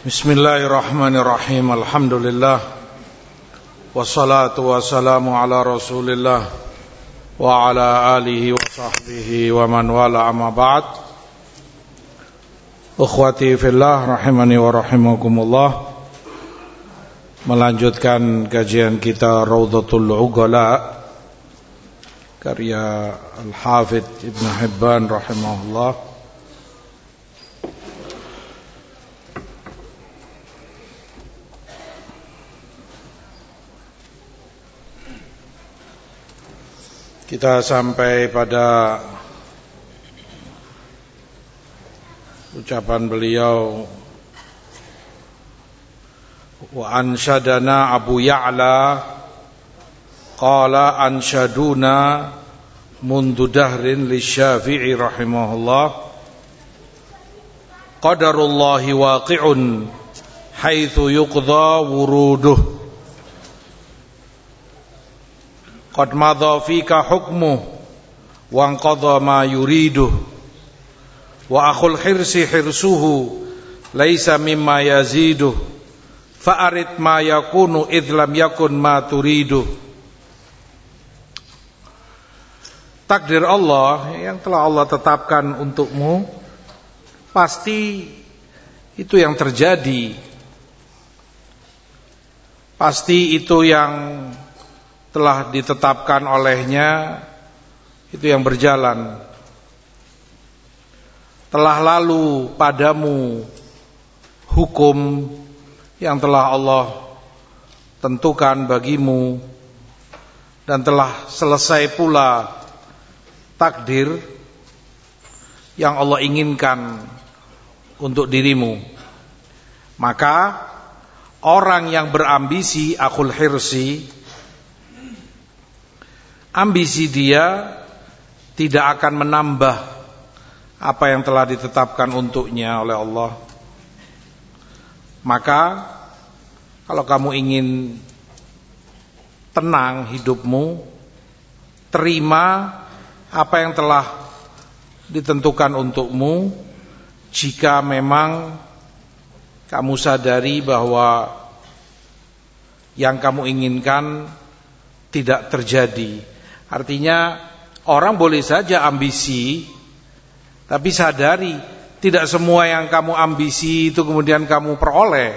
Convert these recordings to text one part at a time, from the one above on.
Bismillahirrahmanirrahim. Alhamdulillah. Wassalatu wassalamu ala Rasulillah wa ala alihi wa sahbihi wa man wala amma ba'd. Ukhwati fillah rahimani wa rahimakumullah. Melanjutkan kajian kita Raudhatul Uqala karya Al-Hafidz Ibn Hibban rahimahullah. Kita sampai pada ucapan beliau, wa ansyadana Abu Ya'la qala ansyaduna mundu dahrin lisyafi'i rahimahullah qadarullahi waqi'un haitsu yuqdha wuruduh qad madha fika hukmuh wa anqadha ma yuriduh wa akhul hirsi hirsuhu laisa mimma yaziduh fa'arid ma yakunu idh lam yakun ma turiduh. Takdir Allah yang telah Allah tetapkan untukmu pasti itu yang terjadi, pasti itu yang telah ditetapkan olehnya, itu yang berjalan. Telah lalu padamu hukum yang telah Allah tentukan bagimu, dan telah selesai pula takdir yang Allah inginkan untuk dirimu. Maka orang yang berambisi, akhul hirsi, ambisi dia tidak akan menambah apa yang telah ditetapkan untuknya oleh Allah. Maka kalau kamu ingin tenang hidupmu, terima apa yang telah ditentukan untukmu. Jika memang kamu sadari bahwa yang kamu inginkan tidak terjadi. Artinya orang boleh saja ambisi, tapi sadari tidak semua yang kamu ambisi itu kemudian kamu peroleh.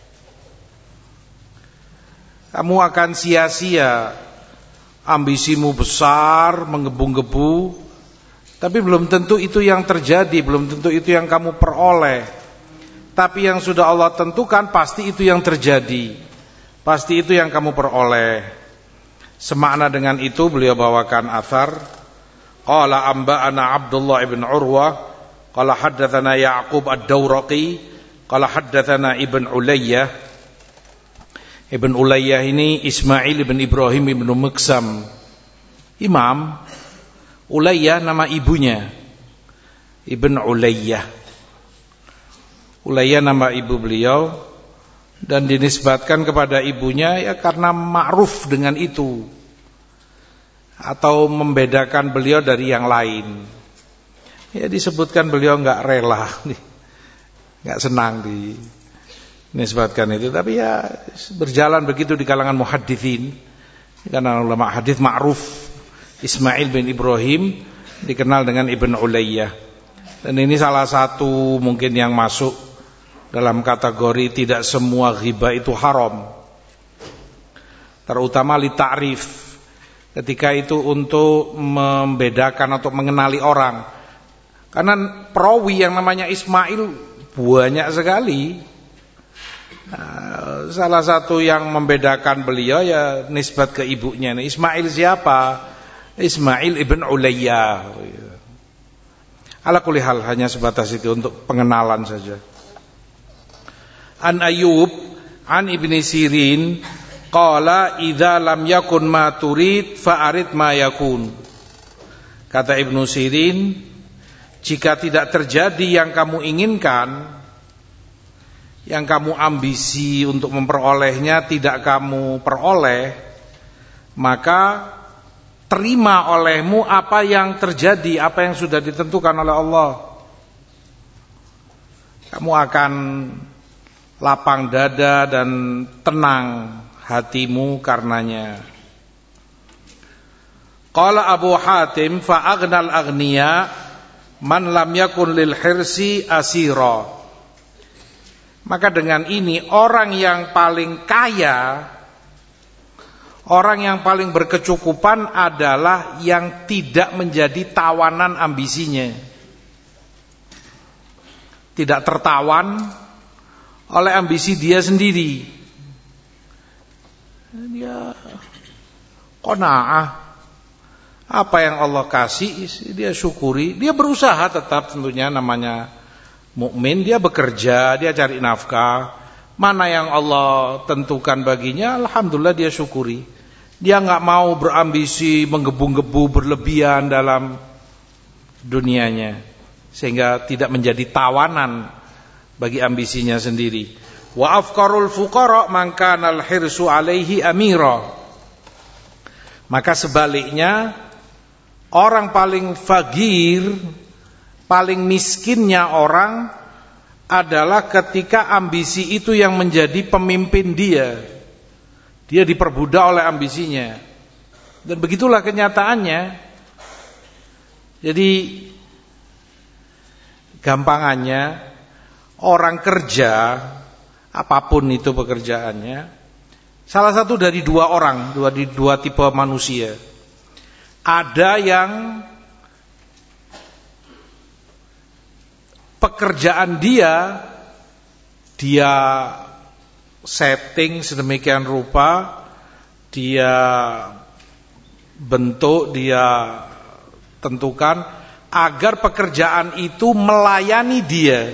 Kamu akan sia-sia. Ambisimu besar, menggebu-gebu, tapi belum tentu itu yang terjadi, belum tentu itu yang kamu peroleh. Tapi yang sudah Allah tentukan pasti itu yang terjadi, pasti itu yang kamu peroleh. Semakna dengan itu beliau bawakan athar. Qala amba'ana Abdullah ibn Urwah qala haddatsana Ya'qub ad-Dawraqi qala haddatsana Ibn Ulayyah. Ibn Ulayyah ini Ismail ibn Ibrahim ibn Miqsam, imam. Ulayyah nama ibunya, Ibn Ulayyah. Ulayyah nama ibu beliau, dan dinisbatkan kepada ibunya ya karena ma'ruf dengan itu, atau membedakan beliau dari yang lain. Ya disebutkan beliau enggak rela, enggak senang dinisbatkan itu, tapi ya berjalan begitu di kalangan muhadditsin. Karena ulama hadis ma'ruf, Ismail bin Ibrahim dikenal dengan Ibn Ulayyah. Dan ini salah satu mungkin yang masuk dalam kategori tidak semua ghibah itu haram, terutama li ta'rif, ketika itu untuk membedakan atau mengenali orang. Karena perawi yang namanya Ismail banyak sekali. Nah, salah satu yang membedakan beliau ya nisbat ke ibunya. Ismail siapa? Ismail ibn Ulayyah. Ala kulli hal, hanya sebatas itu untuk pengenalan saja. An Ayyub an Ibni Sirin qala idza lam yakun ma turid fa'arid ma yakun. Kata Ibnu Sirin, jika tidak terjadi yang kamu inginkan, yang kamu ambisi untuk memperolehnya tidak kamu peroleh, maka terima olehmu apa yang terjadi, apa yang sudah ditentukan oleh Allah. Kamu akan lapang dada dan tenang hatimu karenanya. Qala Abu Hatim fa aghnal aghniya man lam yakun lil hirsi asira. Maka dengan ini orang yang paling kaya, orang yang paling berkecukupan adalah yang tidak menjadi tawanan ambisinya. Tidak tertawan oleh ambisi dia sendiri. Dia qanaah. Apa yang Allah kasih dia syukuri. Dia berusaha tetap, tentunya namanya mukmin, dia bekerja, dia cari nafkah. Mana yang Allah tentukan baginya, alhamdulillah dia syukuri. Dia enggak mau berambisi, menggebu-gebu berlebihan dalam dunianya, sehingga tidak menjadi tawanan bagi ambisinya sendiri. Wa afqarul fuqara man kana al-hirsu alaihi amira. Maka sebaliknya, orang paling fakir, paling miskinnya orang adalah ketika ambisi itu yang menjadi pemimpin dia. Dia diperbudak oleh ambisinya. Dan begitulah kenyataannya. Jadi gampangannya, orang kerja, apapun itu pekerjaannya, salah satu dari dua orang, dua tipe manusia. Ada yang pekerjaan dia setting sedemikian rupa, dia bentuk, dia tentukan agar pekerjaan itu melayani dia,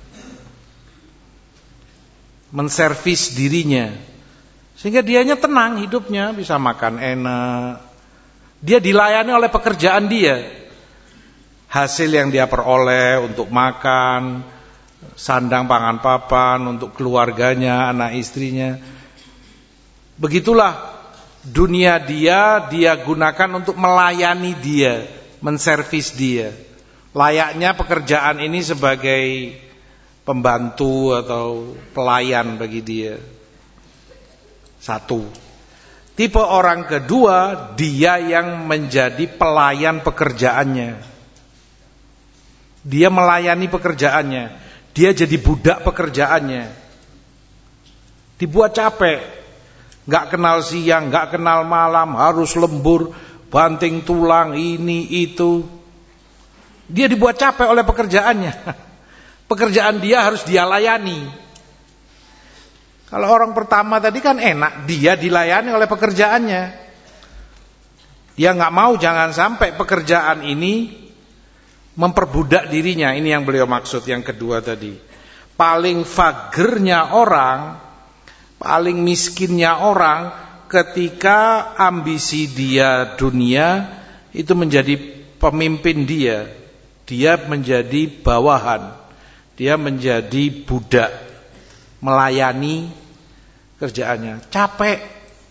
menservis dirinya, sehingga dianya tenang hidupnya, bisa makan enak. Dia dilayani oleh pekerjaan dia. Hasil yang dia peroleh untuk makan, sandang pangan papan, untuk keluarganya, anak istrinya. Begitulah dunia dia gunakan untuk melayani dia, menservis dia. Layaknya pekerjaan ini sebagai pembantu atau pelayan bagi dia. Satu. Tipe orang kedua, dia yang menjadi pelayan pekerjaannya. Dia melayani pekerjaannya. Dia jadi budak pekerjaannya. Dibuat capek. Gak kenal siang, gak kenal malam, harus lembur, banting tulang, ini, itu. Dia dibuat capek oleh pekerjaannya. Pekerjaan dia harus dia layani. Kalau orang pertama tadi kan enak, dia dilayani oleh pekerjaannya. Dia gak mau jangan sampai pekerjaan ini memperbudak dirinya. Ini yang beliau maksud yang kedua tadi. Paling fagernya orang, paling miskinnya orang ketika ambisi dia dunia itu menjadi pemimpin dia. Dia menjadi bawahan, dia menjadi budak, melayani kerjaannya. Capek,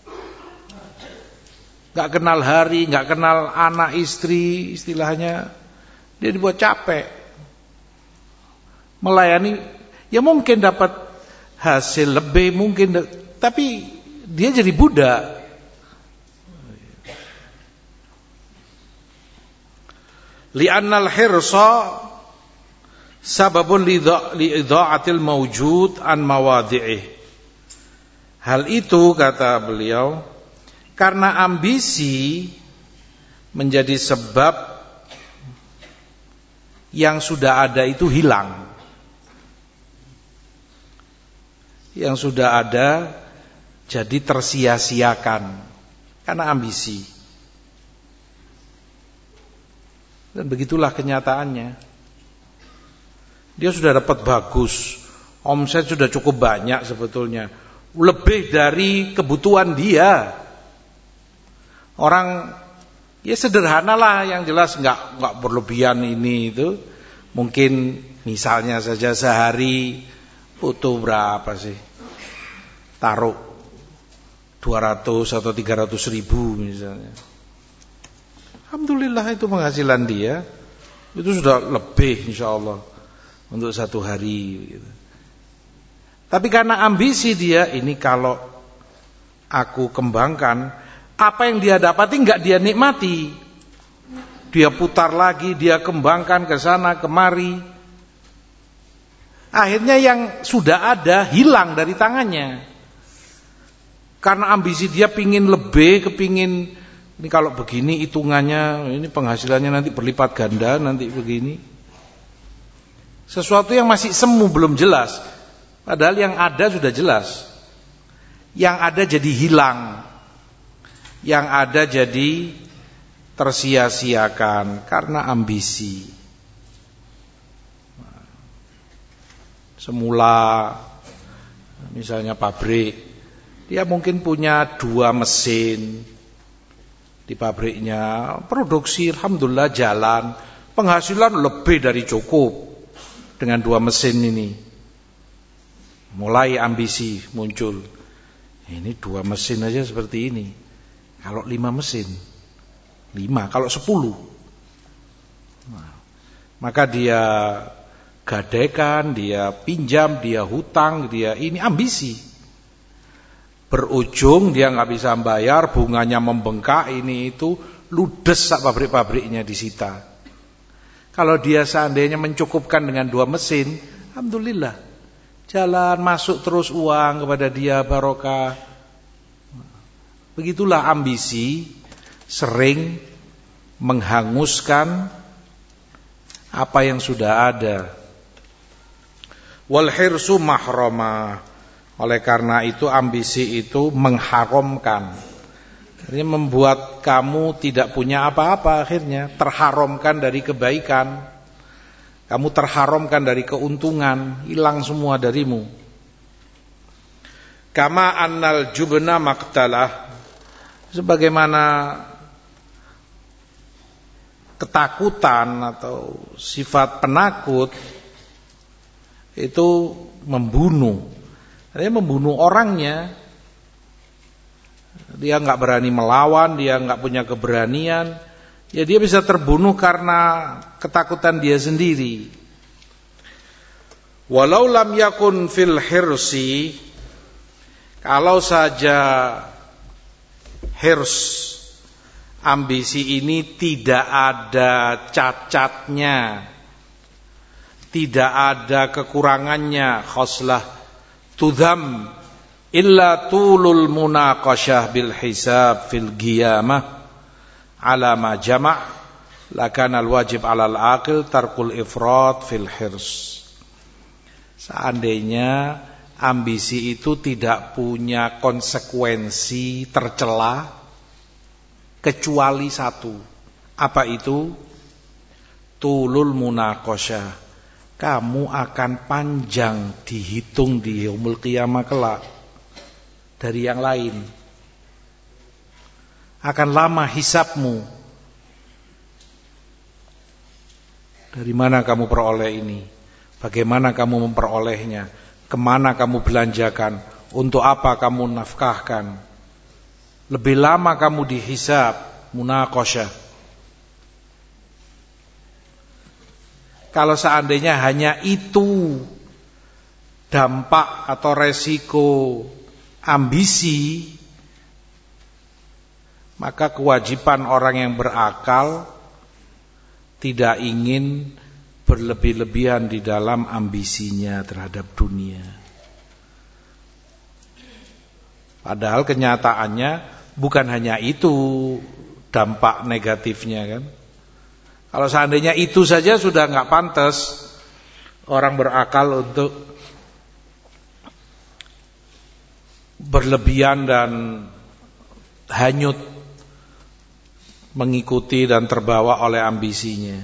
gak kenal hari, gak kenal anak istri, istilahnya. Dia dibuat capek melayani. Ya mungkin dapat hasil lebih, mungkin, tapi dia jadi budak. Li'annal hirsa sababun li'idha'atil mawjud an mawadhi'ih. Hal itu, kata beliau, karena ambisi menjadi sebab yang sudah ada itu hilang. Yang sudah ada jadi tersia-siakan karena ambisi. Dan begitulah kenyataannya. Dia sudah dapat bagus, omset sudah cukup banyak sebetulnya, lebih dari kebutuhan dia. Orang ya sederhana lah, yang jelas nggak berlebihan ini itu. Mungkin misalnya saja sehari butuh berapa sih? Taruh 200 atau 300 ribu misalnya. Alhamdulillah itu penghasilan dia, itu sudah lebih insya Allah untuk satu hari. Tapi karena ambisi dia, ini kalau aku kembangkan, apa yang dia dapati enggak dia nikmati. Dia putar lagi, dia kembangkan ke sana kemari. Akhirnya yang sudah ada hilang dari tangannya. Karena ambisi dia pingin lebih, kepingin ini kalau begini hitungannya, ini penghasilannya nanti berlipat ganda, nanti begini. Sesuatu yang masih semu, belum jelas. Padahal yang ada sudah jelas. Yang ada jadi hilang. Yang ada jadi tersia-siakan karena ambisi. Semula misalnya pabrik, dia mungkin punya 2 mesin di pabriknya, produksi alhamdulillah jalan, penghasilan lebih dari cukup dengan 2 mesin ini. Mulai ambisi muncul, ini 2 mesin aja seperti ini, kalau 5 mesin 5, kalau 10 maka dia gadaikan, dia pinjam, dia hutang, dia ini ambisi. Berujung dia nggak bisa bayar, bunganya membengkak, ini itu ludes sak pabrik-pabriknya disita. Kalau dia seandainya mencukupkan dengan 2 mesin, alhamdulillah, jalan masuk terus uang kepada dia barokah. Begitulah ambisi sering menghanguskan apa yang sudah ada. Wal hirsu mahrama. Oleh karena itu ambisi itu mengharamkan. Ini membuat kamu tidak punya apa-apa akhirnya, terharamkan dari kebaikan. Kamu terharamkan dari keuntungan, hilang semua darimu. Kama annal jubna maqtalah, sebagaimana ketakutan atau sifat penakut itu membunuh. Dia membunuh orangnya. Dia nggak berani melawan, dia nggak punya keberanian. Ya dia bisa terbunuh karena ketakutan dia sendiri. Walau lam yakun fil hirsi, kalau saja hirs, ambisi ini tidak ada cacatnya, tidak ada kekurangannya, khoslah tudham illa tulul munaqashah bil hisab fil qiyamah ala ma jama' lakana al wajib ala al aqil tarkul ifrat fil hirs. Seandainya ambisi itu tidak punya konsekuensi tercela kecuali satu. Apa itu? Tulul munaqashah. Kamu akan panjang dihitung di yaumul qiyamah kelak dari yang lain. Akan lama hisabmu. Dari mana kamu peroleh ini? Bagaimana kamu memperolehnya? Kemana kamu belanjakan? Untuk apa kamu nafkahkan? Lebih lama kamu dihisab, munaqashah. Kalau seandainya hanya itu dampak atau resiko ambisi, maka kewajiban orang yang berakal tidak ingin berlebih-lebihan di dalam ambisinya terhadap dunia. Padahal kenyataannya bukan hanya itu dampak negatifnya kan. Kalau seandainya itu saja sudah nggak pantas orang berakal untuk berlebihan dan hanyut mengikuti dan terbawa oleh ambisinya.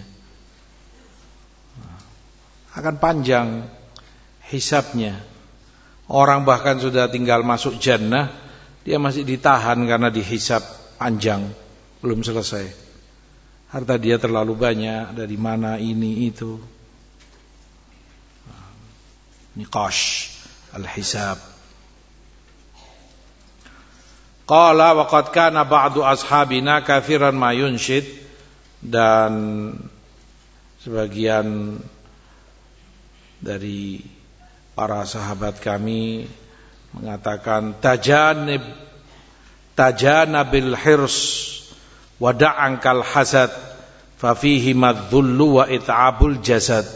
Akan panjang hisabnya. Orang bahkan sudah tinggal masuk jannah, dia masih ditahan karena dihisab panjang, belum selesai. Harta dia terlalu banyak, dari mana ini itu. Niqash al-hisab. Qala wa qad kana ba'du ashabina katsiran ma yunshid, dan sebagian dari para sahabat kami mengatakan tajanabil hirs wada'ankal hasad fafihi madzullu wa it'abul jasad.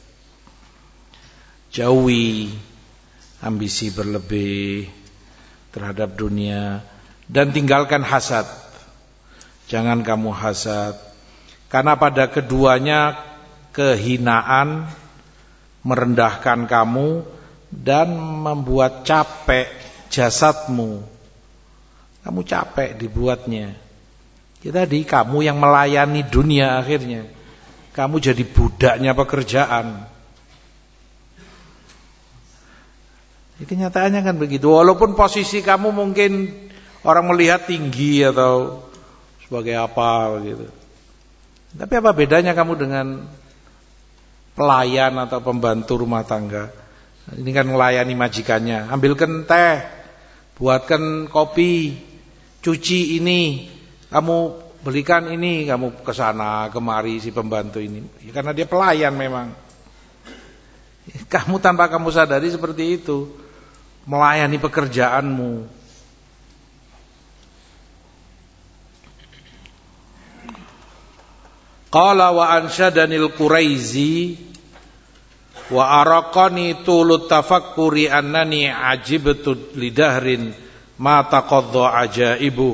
Jauhi ambisi berlebih terhadap dunia dan tinggalkan hasad. Jangan kamu hasad, karena pada keduanya kehinaan merendahkan kamu dan membuat capek jasadmu. Kamu capek dibuatnya. Jadi kamu yang melayani dunia akhirnya. Kamu jadi budaknya pekerjaan. Kenyataannya kan begitu. Walaupun posisi kamu mungkin orang melihat tinggi atau sebagai apa gitu. Tapi apa bedanya kamu dengan pelayan atau pembantu rumah tangga? Ini kan melayani majikannya. Ambilkan teh, buatkan kopi, cuci ini, kamu belikan ini, kamu ke sana kemari si pembantu ini. Ya, karena dia pelayan memang. Kamu tanpa kamu sadari seperti itu, melayani pekerjaanmu. Qala wa ansyadanil Quraizi wa araqani tulut tafakkuri annani ajibtu lidahrin ma taqadda ajaibu.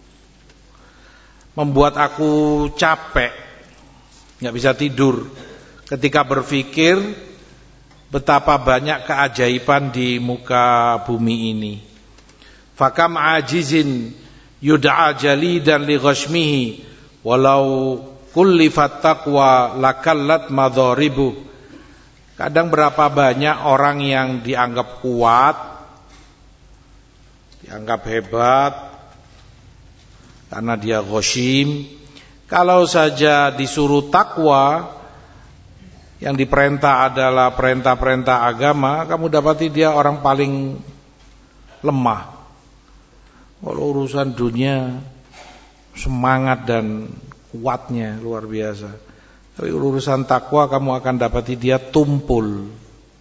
Membuat aku capek, enggak bisa tidur ketika berpikir betapa banyak keajaiban di muka bumi ini. Fakam ajizin yud'a jalidan li ghashmihi walau kullifat taqwa lakallat madharibu. Kadang berapa banyak orang yang dianggap kuat, dianggap hebat karena dia ghoshim. Kalau saja disuruh takwa, yang diperintah adalah perintah-perintah agama, kamu dapati dia orang paling lemah. Kalau urusan dunia, semangat dan kuatnya luar biasa. Tapi urusan takwa kamu akan dapati dia tumpul.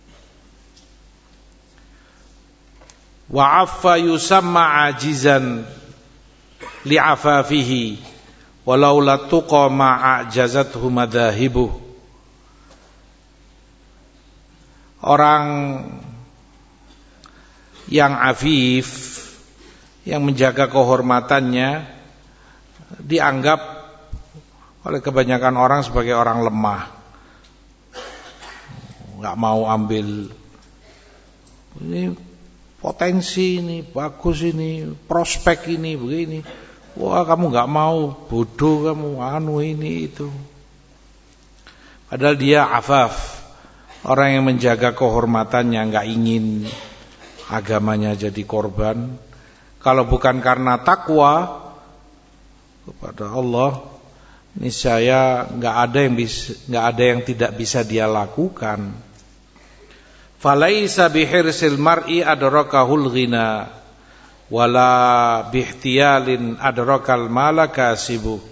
Wa affa yusamma ajizan li'afafihi walau la tuqa ma'ajazathu madahibu. Orang yang afif, yang menjaga kehormatannya, dianggap oleh kebanyakan orang sebagai orang lemah. Enggak mau ambil ini potensi ini, bagus ini, prospek ini, begini. Wah, kamu enggak mau, bodoh kamu, anu ini itu. Padahal dia afaf, orang yang menjaga kehormatannya, enggak ingin agamanya jadi korban. Kalau bukan karena takwa kepada Allah, niscaya enggak ada yang tidak bisa dia lakukan. Falaisa bihirsil mar'i adrakahul ghina wala bihtiyalin adrakal mala kasibu.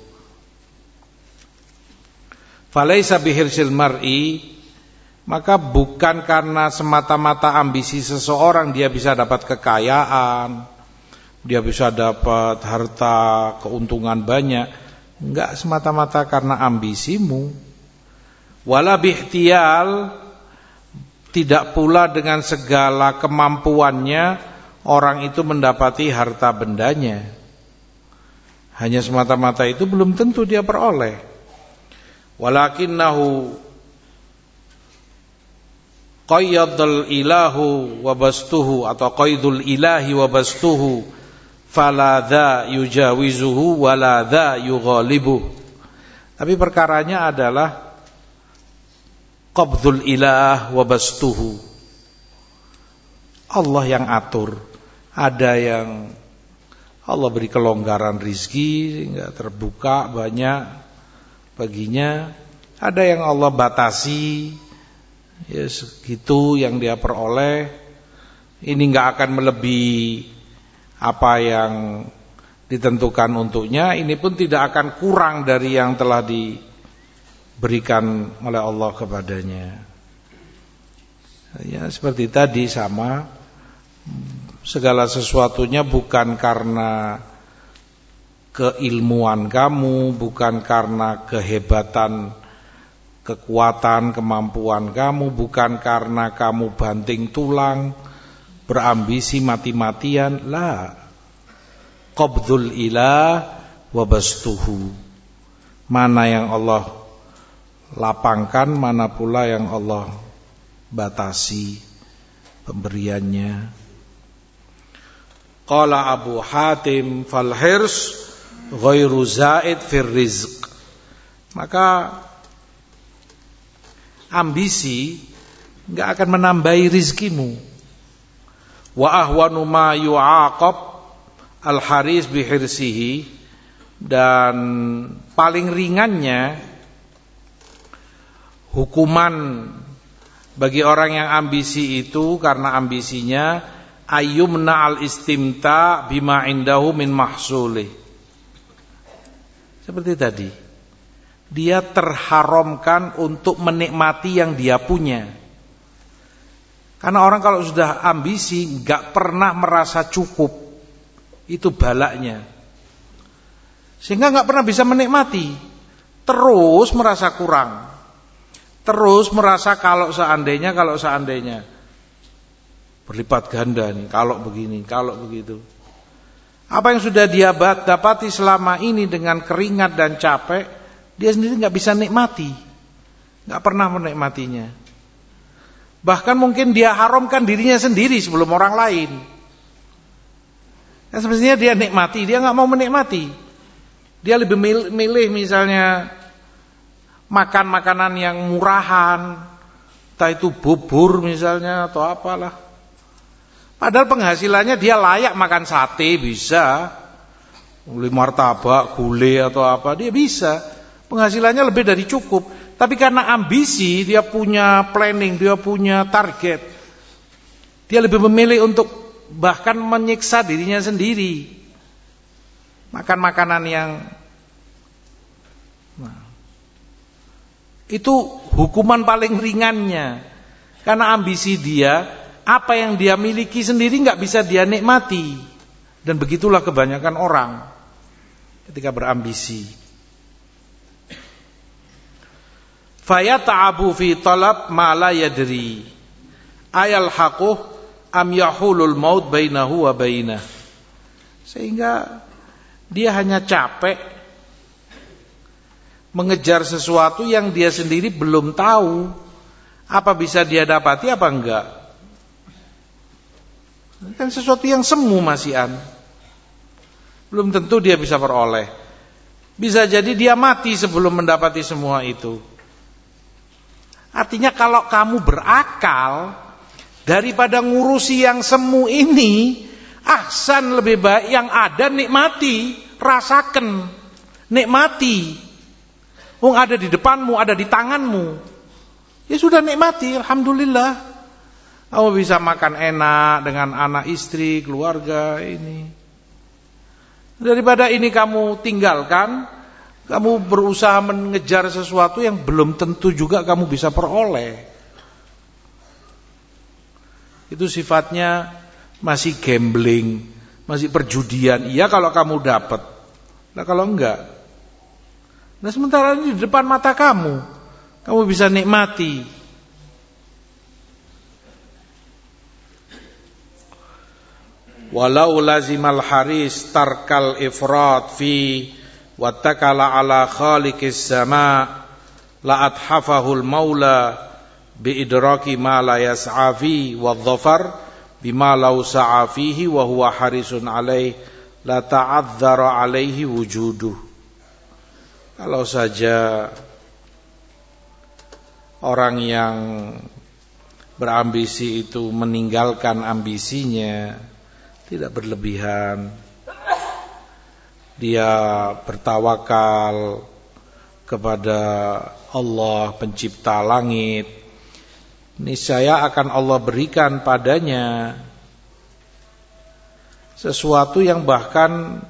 Falaisa bihirsil mar'i, maka bukan karena semata-mata ambisi seseorang dia bisa dapat kekayaan, dia bisa dapat harta, keuntungan banyak. Enggak semata-mata karena ambisimu. Wala bihtiyal, tidak pula dengan segala kemampuannya orang itu mendapati harta bendanya. Hanya semata-mata itu belum tentu dia peroleh. Walakinnahu qayyadul ilahu wabastuhu, atau qaidul ilahi wabastuhu, fala dha yujawizuhu wala dha yughalibuh. Tapi perkaranya adalah qabdul ilah wa bastuhu. Allah yang atur. Ada yang Allah beri kelonggaran rizki sehingga terbuka banyak baginya. Ada yang Allah batasi, ya segitu yang dia peroleh. Ini enggak akan melebihi apa yang ditentukan untuknya, ini pun tidak akan kurang dari yang telah diberikan oleh Allah kepadanya. Ya seperti tadi sama, segala sesuatunya bukan karena keilmuan kamu, bukan karena kehebatan, kekuatan, kemampuan kamu, bukan karena kamu banting tulang, berambisi mati-matian, la. Qabdul ilah wa bastuhu. Mana yang Allah lapangkan, mana pula yang Allah batasi pemberiannya. Qala Abu Hatim fal hirs ghairu zaid fir rizq. Maka ambisi enggak akan menambahi rizkimu. Wa ahwanu ma yu'aqab al haris bi hirsihi, dan paling ringannya hukuman bagi orang yang ambisi itu karena ambisinya ayyumna al istimta bima indahu min mahsulih. Seperti tadi, dia terharamkan untuk menikmati yang dia punya. Karena orang kalau sudah ambisi gak pernah merasa cukup, itu balaknya. Sehingga gak pernah bisa menikmati, terus merasa kurang, terus merasa kalau seandainya berlipat ganda nih, kalau begini, kalau begitu. Apa yang sudah dia dapati selama ini dengan keringat dan capek, dia sendiri gak bisa nikmati, gak pernah menikmatinya. Bahkan mungkin dia haramkan dirinya sendiri sebelum orang lain. Nah, sebenarnya dia nikmati, dia gak mau menikmati. Dia lebih milih misalnya makan makanan yang murahan, entah itu bubur misalnya atau apalah. Padahal penghasilannya dia layak makan sate, bisa beli martabak, gulai atau apa, dia bisa. Penghasilannya lebih dari cukup. Tapi karena ambisi, dia punya planning, dia punya target, dia lebih memilih untuk bahkan menyiksa dirinya sendiri, makan makanan yang itu hukuman paling ringannya. Karena ambisi dia, apa yang dia miliki sendiri gak bisa dia nikmati. Dan begitulah kebanyakan orang ketika berambisi. Fayata'abu fi talab ma la yadri ayal haquh am yahulul maut bainahu wa bainah. Sehingga dia hanya capek mengejar sesuatu yang dia sendiri belum tahu apa bisa dia dapati apa enggak. Kan sesuatu yang semu masihan, belum tentu dia bisa peroleh. Bisa jadi dia mati sebelum mendapati semua itu. Artinya kalau kamu berakal, daripada ngurusi yang semu ini, ahsan, lebih baik yang ada nikmati, rasakan, nikmati. Wong ada di depanmu, ada di tanganmu, ya sudah nikmati, alhamdulillah. Kamu bisa makan enak dengan anak istri, keluarga ini. Daripada ini kamu tinggalkan, kamu berusaha mengejar sesuatu yang belum tentu juga kamu bisa peroleh. Itu sifatnya masih gambling, masih perjudian. Iya kalau kamu dapat, nah kalau enggak. Nah sementara ini di depan mata kamu bisa nikmati. Walau lazimal haris tarkal ifrat fi wattakala ala khaliqis sama la athafahul maula bi idraki ma la yas'a fi wadh-dhafar bima law sa'a fihi wa huwa harisun alaih la ta'adzara alaihi wujuduh. Kalau saja orang yang berambisi itu meninggalkan ambisinya, tidak berlebihan, dia bertawakal kepada Allah pencipta langit, niscaya akan Allah berikan padanya sesuatu yang bahkan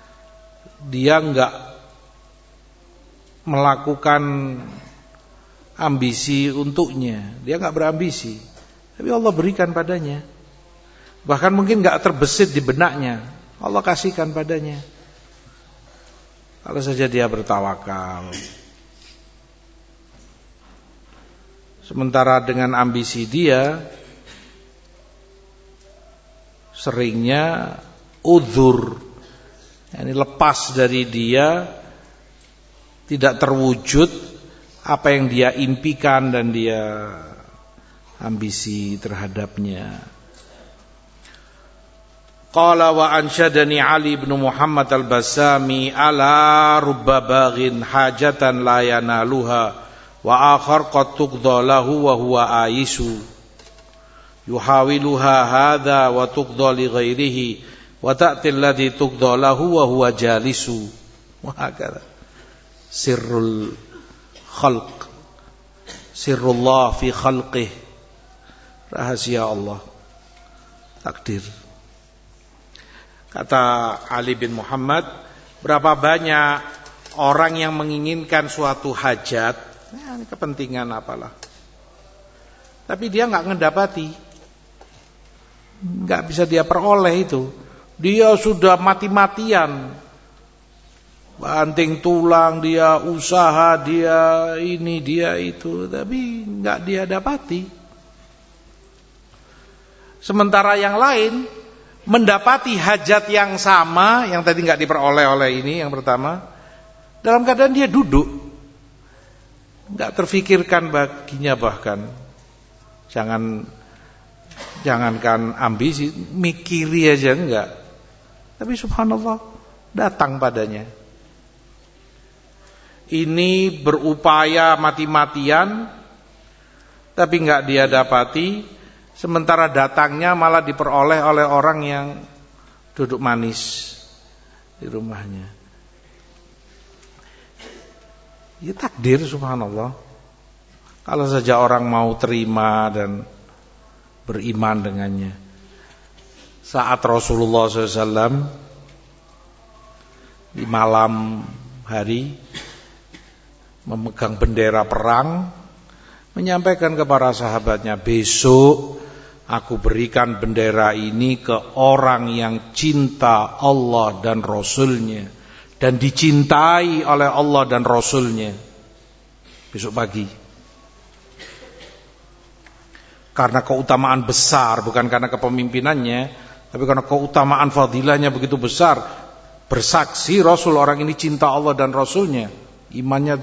dia enggak melakukan ambisi untuknya. Dia enggak berambisi, tapi Allah berikan padanya. Bahkan mungkin enggak terbesit di benaknya, Allah kasihkan padanya. Kalau saja dia bertawakal. Sementara dengan ambisi dia, seringnya udzur, yani lepas dari dia, tidak terwujud apa yang dia impikan dan dia ambisi terhadapnya. Qala wa ansyadani Ali bin Muhammad al-Basami ala rubba baghin hajatan la yanaluha wa akhar qad tuqda lahu wa huwa aisu yuhawiluha hadha wa tuqda li ghairihi wa ta'ti alladhi tuqda lahu wa huwa jalisu. Wa hakadha sirrul khalq, sirrullah fi khalqih, rahasia Allah, takdir. Kata Ali bin Muhammad, berapa banyak orang yang menginginkan suatu hajat, ini kepentingan apalah, tapi dia enggak ngedapati, enggak bisa dia peroleh itu. Dia sudah mati-matian, banting tulang, dia usaha, dia ini, dia itu, tapi enggak dia dapati. Sementara yang lain mendapati hajat yang sama, yang tadi enggak diperoleh oleh ini, yang pertama, dalam keadaan dia duduk, enggak terfikirkan baginya, bahkan jangankan ambisi, mikiri aja enggak. Tapi subhanallah, datang padanya. Ini berupaya mati-matian, tapi enggak dia dapati. Sementara datangnya malah diperoleh oleh orang yang duduk manis di rumahnya. Ya takdir, subhanallah. Kalau saja orang mau terima dan beriman dengannya. Saat Rasulullah SAW di malam hari memegang bendera perang, menyampaikan kepada sahabatnya, besok aku berikan bendera ini ke orang yang cinta Allah dan Rasulnya dan dicintai oleh Allah dan Rasulnya besok pagi. Karena keutamaan besar, bukan karena kepemimpinannya, tapi karena keutamaan fadilahnya begitu besar. Bersaksi Rasul orang ini cinta Allah dan Rasulnya, imannya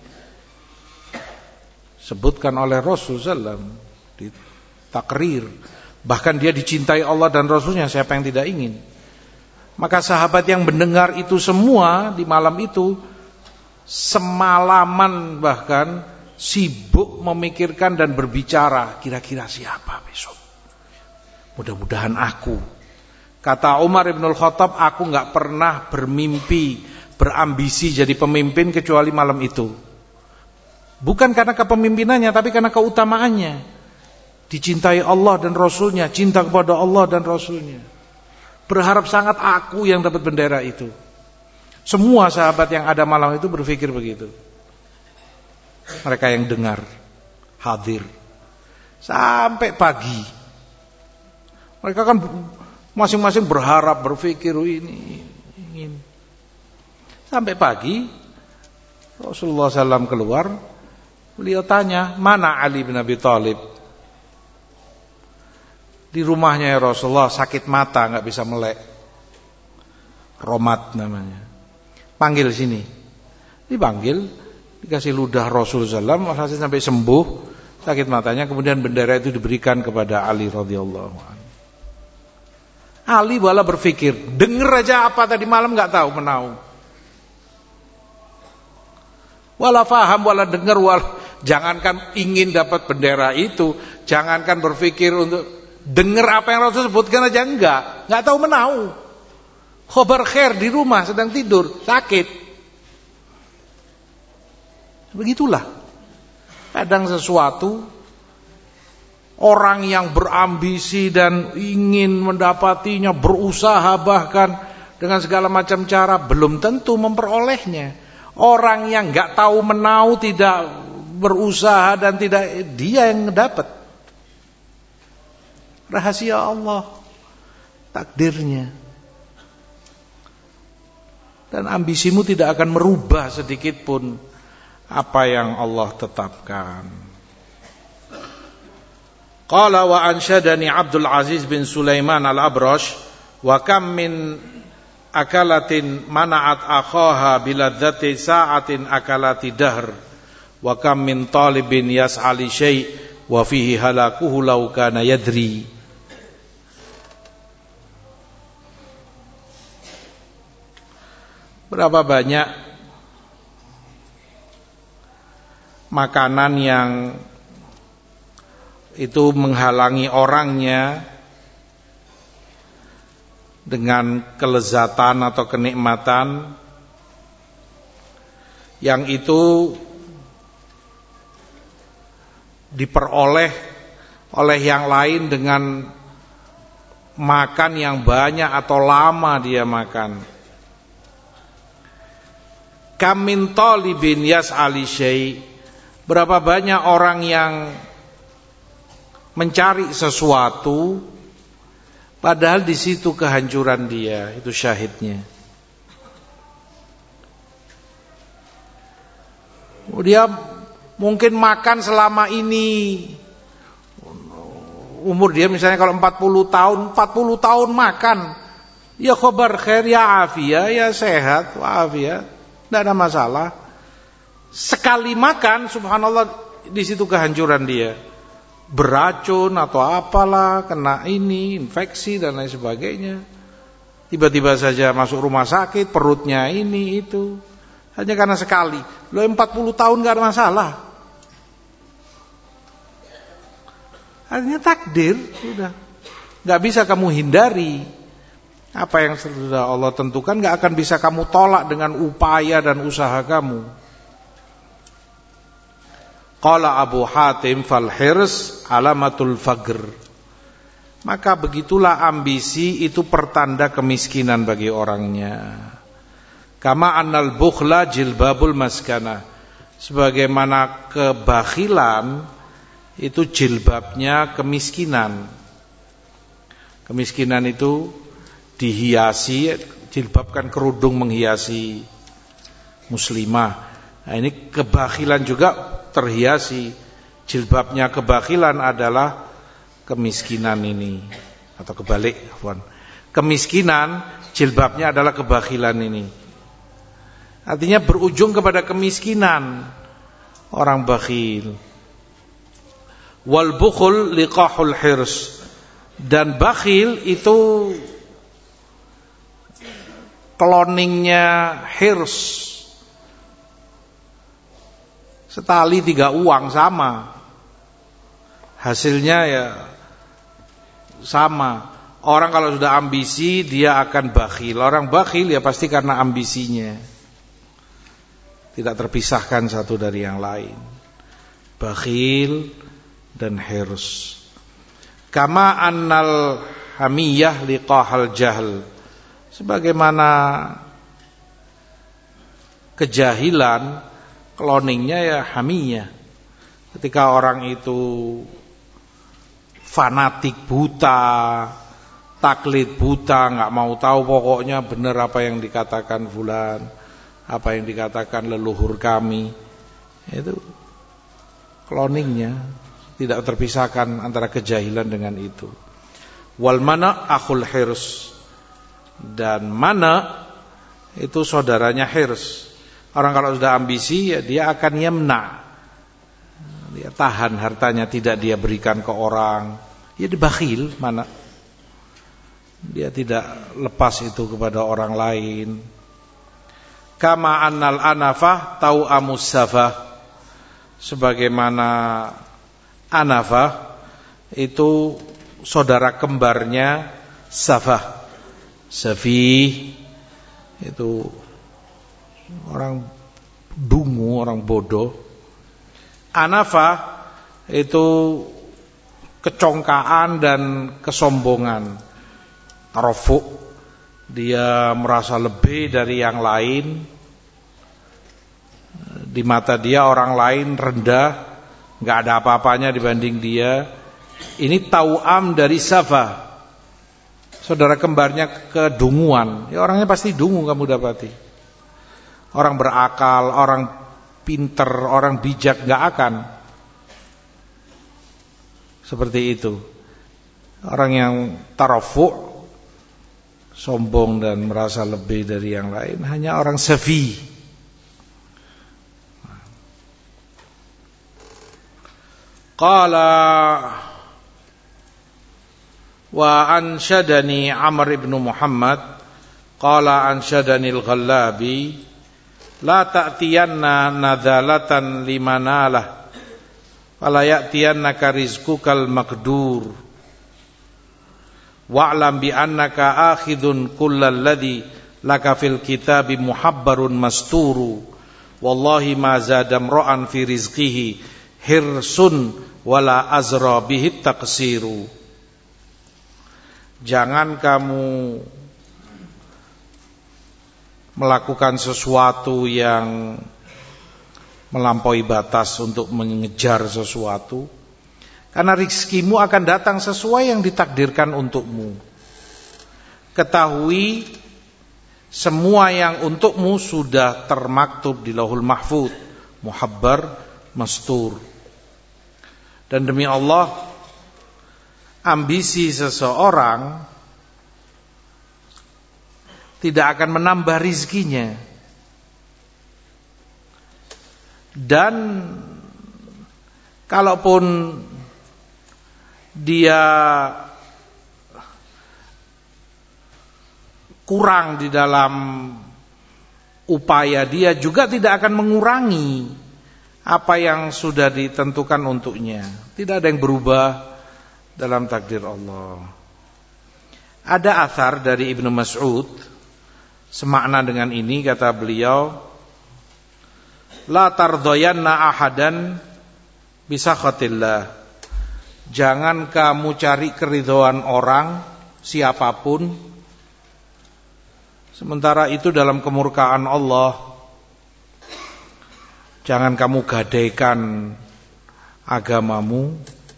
disebutkan oleh Rasul SAW, takrir, bahkan dia dicintai Allah dan Rasulnya, siapa yang tidak ingin. Maka sahabat yang mendengar itu semua di malam itu, semalaman bahkan sibuk memikirkan dan berbicara, kira-kira siapa besok, mudah-mudahan aku. Kata Umar ibn al-Khattab, aku gak pernah bermimpi, berambisi jadi pemimpin kecuali malam itu. Bukan karena kepemimpinannya, tapi karena keutamaannya. Dicintai Allah dan Rasulnya, cinta kepada Allah dan Rasulnya. Berharap sangat aku yang dapat bendera itu. Semua sahabat yang ada malam itu berpikir begitu. Mereka yang dengar, hadir. Sampai pagi. Mereka kan masing-masing berharap, berpikir ini, ingin. Sampai pagi, Rasulullah SAW keluar. Beliau tanya, mana Ali bin Abi Thalib? Di rumahnya ya Rasulullah, sakit mata, gak bisa melek, romat namanya. Panggil sini. Dipanggil, dikasih ludah Rasulullah SAW sampai sembuh sakit matanya. Kemudian bendera itu diberikan kepada Ali radhiyallahu anhu. Ali malah berpikir, denger aja apa tadi malam gak tahu menau. Wala faham, wala dengar, jangankan ingin dapat bendera itu, jangankan berpikir untuk dengar apa yang Rasul sebutkan aja enggak tahu menau. Khobar khair di rumah sedang tidur, sakit. Begitulah. Kadang sesuatu orang yang berambisi dan ingin mendapatinya, berusaha bahkan dengan segala macam cara, belum tentu memperolehnya. Orang yang enggak tahu menau, tidak berusaha dan tidak, dia yang dapat. Rahasia Allah, takdirnya. Dan ambisimu tidak akan merubah sedikit pun apa yang Allah tetapkan. Qala wa ansyadani Abdul Aziz bin Sulaiman al-Abrash wa kam min akalatin mana'at akhaha biladzati sa'atin akalati dahr wa kam min talibin yas'ali syai' wa fihi halakuhu law kana yadri. Berapa banyak makanan yang itu menghalangi orangnya dengan kelezatan atau kenikmatan yang itu diperoleh oleh yang lain dengan makan yang banyak atau lama dia makan. Kam min talibin yas'ali syai', berapa banyak orang yang mencari sesuatu padahal di situ kehancuran dia, itu syahidnya. Dia mungkin makan selama ini, umur dia misalnya kalau 40 tahun makan, ya khabar khair, ya afiyah, ya sehat, wa'afiyah, tidak ada masalah. Sekali makan, subhanallah, di situ kehancuran dia. Beracun atau apalah, kena ini, infeksi dan lain sebagainya. Tiba-tiba saja masuk rumah sakit, perutnya ini itu. Hanya karena sekali. Lo 40 tahun gak ada masalah. Artinya takdir, sudah. Gak bisa kamu hindari. Apa yang sudah Allah tentukan gak akan bisa kamu tolak dengan upaya dan usaha kamu. Qala Abu Hatim fal hirs alamatul faqr. Maka begitulah ambisi itu pertanda kemiskinan bagi orangnya. Kama annal bukhla jilbabul maskana. Sebagaimana kebakhilan itu jilbabnya kemiskinan. Kemiskinan itu dihiasi, jilbab kan kerudung menghiasi muslimah. Nah, ini kebakhilan juga terhiasi. Jilbabnya kebakhilan adalah kemiskinan ini, atau kebalik, kemiskinan jilbabnya adalah kebakhilan ini. Artinya berujung kepada kemiskinan orang bakhil. Wal bukhul liqahul hirs, dan bakhil itu kloningnya hirs. Setali 3 uang sama, hasilnya ya sama. Orang kalau sudah ambisi dia akan bakhil. Orang bakhil ya pasti karena ambisinya, tidak terpisahkan satu dari yang lain. Bakhil dan hirs. Kama annal hamiyah liqahal jahl, sebagaimana kejahilan kloningnya ya hamiyah. Ketika orang itu fanatik buta, taklid buta, nggak mau tahu pokoknya benar apa yang dikatakan fulan, apa yang dikatakan leluhur kami, itu kloningnya. Tidak terpisahkan antara kejahilan dengan itu. Wal mana akhul hirs, dan mana itu saudaranya hirs. Orang kalau sudah ambisi ya dia akan yamna, dia tahan hartanya, tidak dia berikan ke orang. Ya dibakhil, mana dia tidak lepas itu kepada orang lain. Kama annal anafah tau amusafah, sebagaimana anafah itu saudara kembarnya safah. Safih itu orang dungu, orang bodoh. Anafah itu kecongkaan dan kesombongan. Tarafuk, dia merasa lebih dari yang lain. Di mata dia orang lain rendah, nggak ada apa-apanya dibanding dia. Ini tauam dari Safa, saudara kembarnya kedunguan. Ya orangnya pasti dungu kamu dapati. Orang berakal, orang pinter, orang bijak nggak akan seperti itu. Orang yang tarafu', sombong dan merasa lebih dari yang lain, hanya orang safi. Qala wa anshadani Amr ibn Muhammad qala anshadani al-Ghallabi la ta'tiyanna nadhalatan limanalah wala ya'tiyannaka rizqukal maqdur wa'lam bi annaka akhidun kullal ladzi laka fil kitabi muhabbarun masturu wallahi ma zadam ra'an fi rizqihi hirsun wala azra bihi taqsiru. Jangan kamu melakukan sesuatu yang melampaui batas untuk mengejar sesuatu, karena rizkimu akan datang sesuai yang ditakdirkan untukmu. Ketahui semua yang untukmu sudah termaktub di Lauhul Mahfuz, muhabbar, mastur. Dan demi Allah, ambisi seseorang tidak akan menambah rizkinya. Dan kalaupun dia kurang di dalam upaya, dia juga tidak akan mengurangi apa yang sudah ditentukan untuknya. Tidak ada yang berubah dalam takdir Allah. Ada athar dari Ibnu Mas'ud semakna dengan ini, kata beliau, la tardayanna ahadan bisakhatillah. Jangan kamu cari keridhaan orang siapapun sementara itu dalam kemurkaan Allah. Jangan kamu gadaikan agamamu,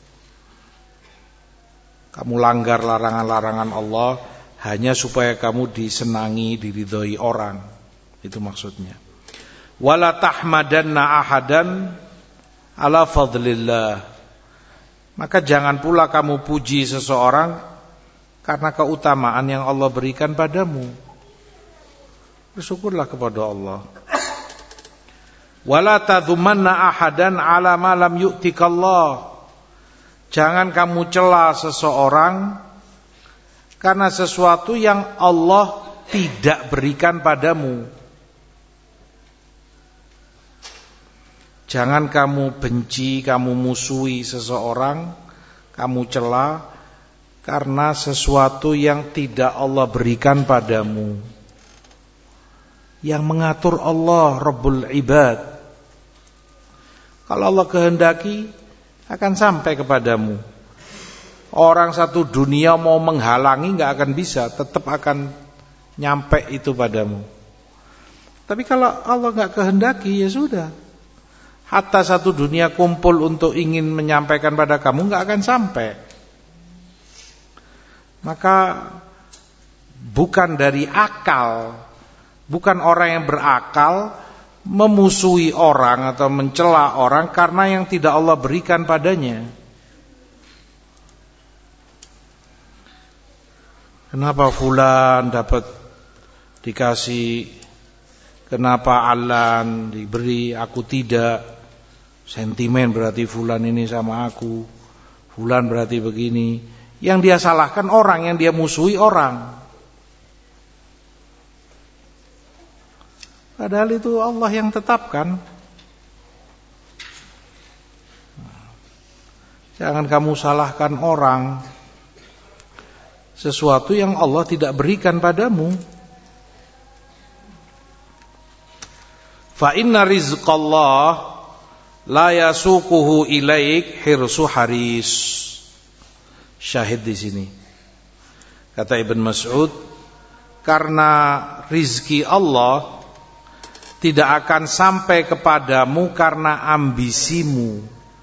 kamu langgar larangan-larangan Allah hanya supaya kamu disenangi, diridhoi orang. Itu maksudnya. Wala tahmadanna ahadan ala fadlillah. Maka jangan pula kamu puji seseorang karena keutamaan yang Allah berikan padamu. Bersyukurlah kepada Allah. Wala tadhumanna ahadan ala ma lam yu'tikallah. Jangan kamu cela seseorang karena sesuatu yang Allah tidak berikan padamu. Jangan kamu benci, kamu musuhi seseorang, kamu cela karena sesuatu yang tidak Allah berikan padamu. Yang mengatur Allah Rabbul Ibad. Kalau Allah kehendaki akan sampai kepadamu. Orang satu dunia mau menghalangi gak akan bisa, tetap akan nyampe itu padamu. Tapi kalau Allah gak kehendaki, ya sudah. Hatta satu dunia kumpul untuk ingin menyampaikan pada kamu gak akan sampai. Maka bukan dari akal, bukan orang yang berakal memusuhi orang atau mencela orang karena yang tidak Allah berikan padanya. Kenapa fulan dapat dikasih, kenapa Alan diberi, aku tidak? Sentimen berarti fulan ini sama aku, fulan berarti begini. Yang dia salahkan orang, yang dia musuhi orang. Padahal itu Allah yang tetapkan. Jangan kamu salahkan orang sesuatu yang Allah tidak berikan padamu. Fa inna rizqallah la yasuquhu ilaik hirsu haris. Syahid di sini. Kata Ibn Mas'ud, karena rizki Allah tidak akan sampai kepadamu karena ambisimu.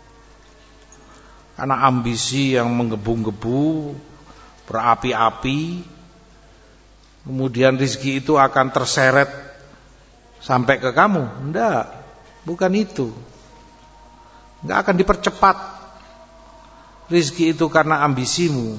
Karena ambisi yang menggebu-gebu, berapi-api, kemudian rezeki itu akan terseret sampai ke kamu. Enggak, bukan itu. Enggak akan dipercepat rezeki itu karena ambisimu.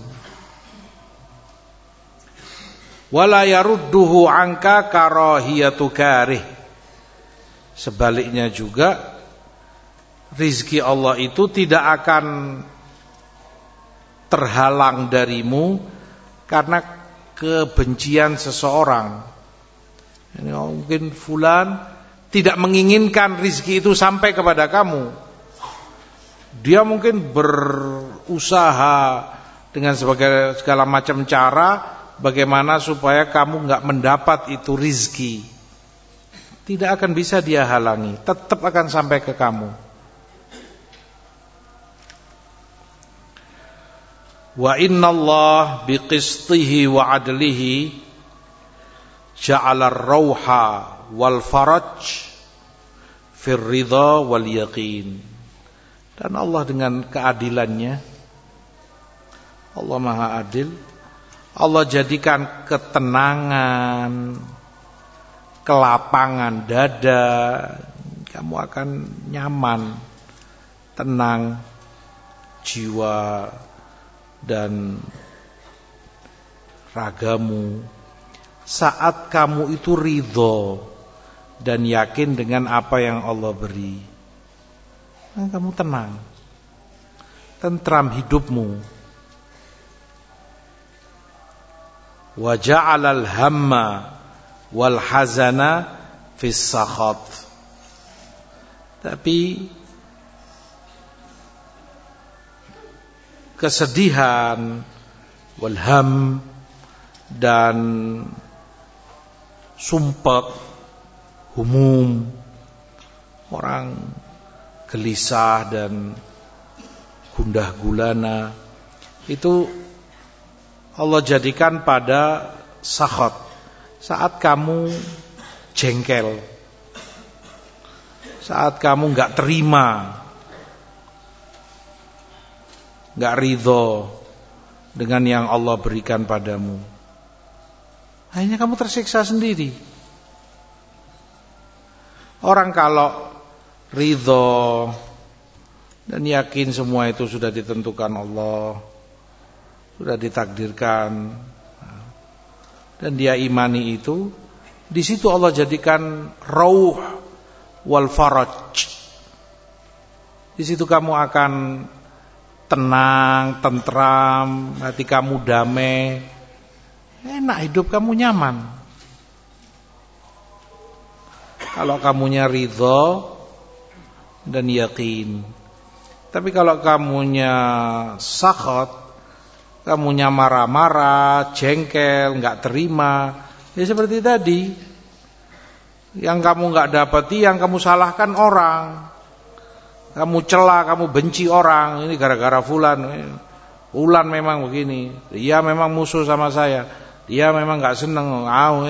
Wala yarudduhu anka karahiyatu karih. Sebaliknya juga rizki Allah itu tidak akan terhalang darimu karena kebencian seseorang. Ini mungkin fulan tidak menginginkan rizki itu sampai kepada kamu. Dia mungkin berusaha dengan segala macam cara bagaimana supaya kamu enggak mendapat itu rizki. Tidak akan bisa dia halangi, tetap akan sampai ke kamu. Wa innallaha biqistihi wa adlihi ja'ala ar-rauha wal faraj fir ridha wal yaqin. Dan Allah dengan keadilannya, Allah Maha Adil, Allah jadikan ketenangan, kelapangan dada, kamu akan nyaman, tenang jiwa dan ragamu saat kamu itu ridho dan yakin dengan apa yang Allah beri. Nah, kamu tenang, tentram hidupmu. Wa ja'alal hamma wal hazana fis sakhat. Tapi kesedihan, wal ham, dan sumpek, humum, orang gelisah dan gundah gulana, itu Allah jadikan pada sakhat. Saat kamu jengkel, saat kamu enggak terima, enggak ridho dengan yang Allah berikan padamu, akhirnya kamu tersiksa sendiri. Orang kalau ridho dan yakin semua itu sudah ditentukan Allah, sudah ditakdirkan, dan dia imani itu, di situ Allah jadikan rauh wal faraj. Di situ kamu akan tenang, tentram, hati kamu damai, enak, hidup kamu nyaman. Kalau kamunya ridho dan yakin. Tapi kalau kamunya sakhat, kamunya marah-marah, jengkel, enggak terima, ya seperti tadi. Yang kamu enggak dapati, yang kamu salahkan orang. Kamu cela, kamu benci orang, ini gara-gara fulan. Fulan memang begini, dia memang musuh sama saya, dia memang enggak senang.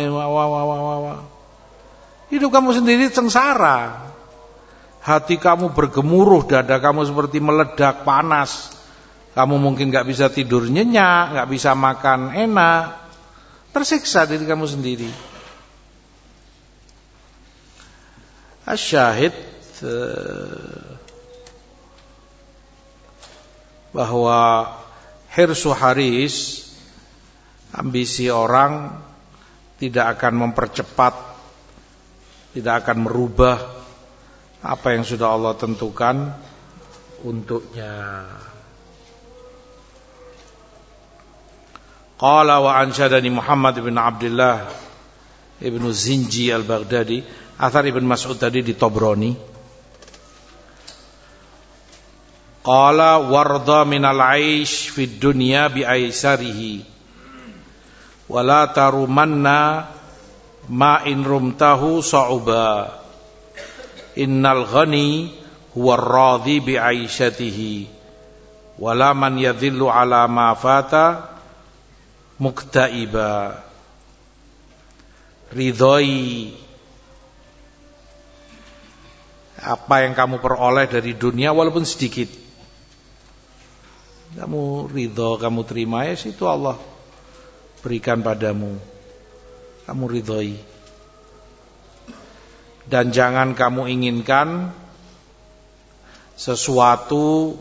Hidup kamu sendiri sengsara. Hati kamu bergemuruh, dada kamu seperti meledak, panas. Kamu mungkin gak bisa tidur nyenyak, gak bisa makan enak, tersiksa diri kamu sendiri. Asyahid bahwa hirsu haris, ambisi orang tidak akan mempercepat, tidak akan merubah apa yang sudah Allah tentukan untuknya. Qala wa ansyadani Muhammad bin Abdullah ibn Zinji al-Baghdadi, athar Ibn Mas'ud tadi di Tabrani. Qala warda minal aish fid dunya bi aisarihi wa la tarumanna ma in rumtahu sa'uba. Innal ghani huwa ar-radhi bi aishatihi wa la man yadhillu ala ma fata muktaiba. Ridhoi apa yang kamu peroleh dari dunia walaupun sedikit, kamu ridho, kamu terima, ya situ Allah berikan padamu, kamu ridhoi. Dan jangan kamu inginkan sesuatu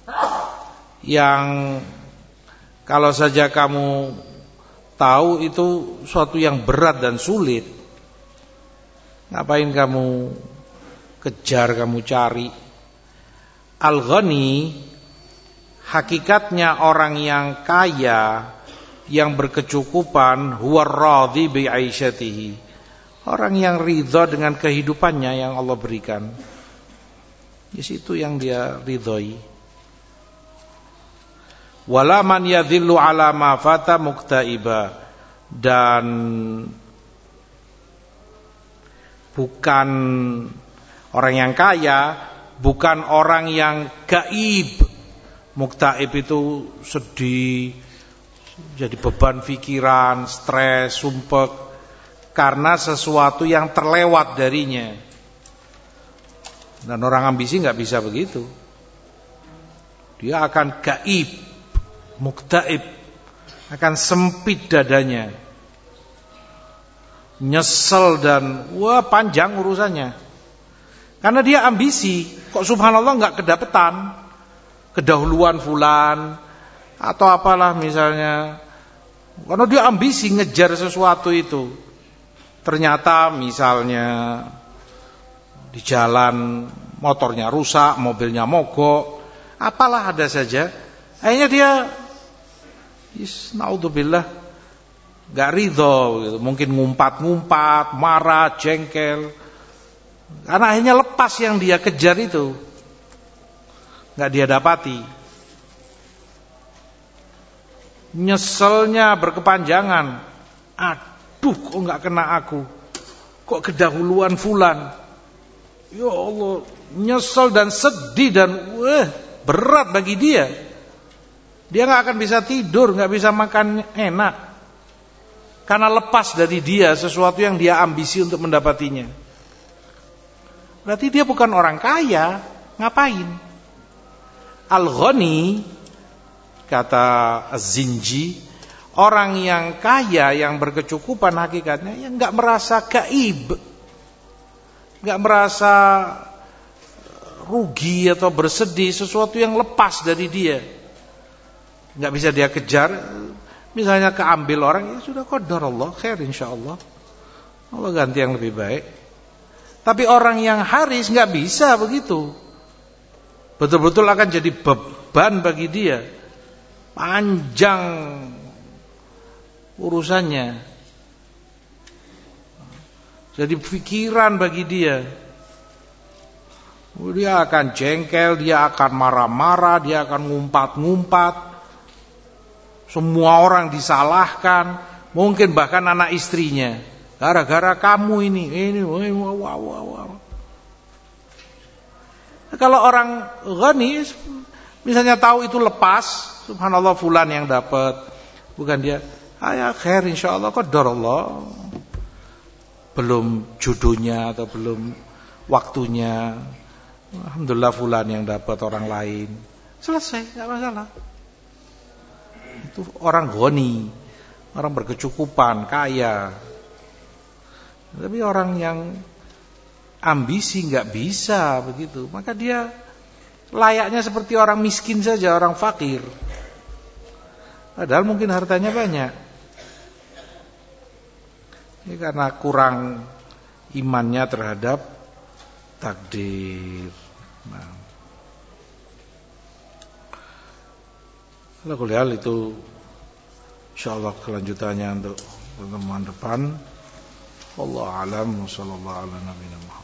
yang kalau saja kamu tahu itu suatu yang berat dan sulit, ngapain kamu kejar, kamu cari. Al-ghani hakikatnya orang yang kaya, yang berkecukupan, huwa radhi bi aisyatihi, orang yang ridha dengan kehidupannya yang Allah berikan. Di situ yang dia ridhoi. Wala man yadhillu ala ma fata muktaiba, dan bukan orang yang kaya, bukan orang yang gaib. Muktaib itu sedih, jadi beban pikiran, stres, sumpek karena sesuatu yang terlewat darinya. Dan orang ambisi nggak bisa begitu. Dia akan gaib, muktaib, akan sempit dadanya, nyesel dan wah panjang urusannya. Karena dia ambisi, kok subhanallah nggak kedapetan kedahuluan fulan atau apalah misalnya. Karena dia ambisi ngejar sesuatu itu. Ternyata misalnya di jalan motornya rusak, mobilnya mogok, apalah ada saja. Akhirnya dia naudzubillah gak ridho gitu. Mungkin ngumpat-ngumpat, marah, jengkel. Karena akhirnya lepas yang dia kejar itu, gak dia dapati. Nyeselnya berkepanjangan. Aduh, kok gak kena aku, kok kedahuluan fulan. Ya Allah, nyesel dan sedih dan berat bagi dia. Dia gak akan bisa tidur, gak bisa makan enak, karena lepas dari dia sesuatu yang dia ambisi untuk mendapatinya. Berarti dia bukan orang kaya. Ngapain? Al-ghani, kata Az-Zinji, orang yang kaya, yang berkecukupan hakikatnya, yang gak merasa gaib, gak merasa rugi atau bersedih sesuatu yang lepas dari dia, gak bisa dia kejar. Misalnya keambil orang, ya sudah, qadar Allah khair, insyaallah Allah ganti yang lebih baik. Tapi orang yang haris gak bisa begitu. Betul-betul akan jadi beban bagi dia, panjang urusannya, jadi pikiran bagi dia. Dia akan jengkel, dia akan marah-marah, dia akan ngumpat-ngumpat. Semua orang disalahkan, mungkin bahkan anak istrinya, gara-gara kamu ini. Kalau orang ghani misalnya tahu itu lepas, subhanallah fulan yang dapat, bukan dia. Ya khair, insyaallah qadar Allah, belum jodohnya atau belum waktunya, alhamdulillah fulan yang dapat, orang lain. Selesai, enggak masalah. Itu orang ghani, orang berkecukupan, kaya. Tapi orang yang ambisi enggak bisa begitu, maka dia layaknya seperti orang miskin saja, orang fakir. Padahal mungkin hartanya banyak. Ini karena kurang imannya terhadap takdir. Nah, kalau itu insyaallah kelanjutannya untuk pertemuan depan. Wallahu a'lam wa sallallahu ala nabiyina Muhammad.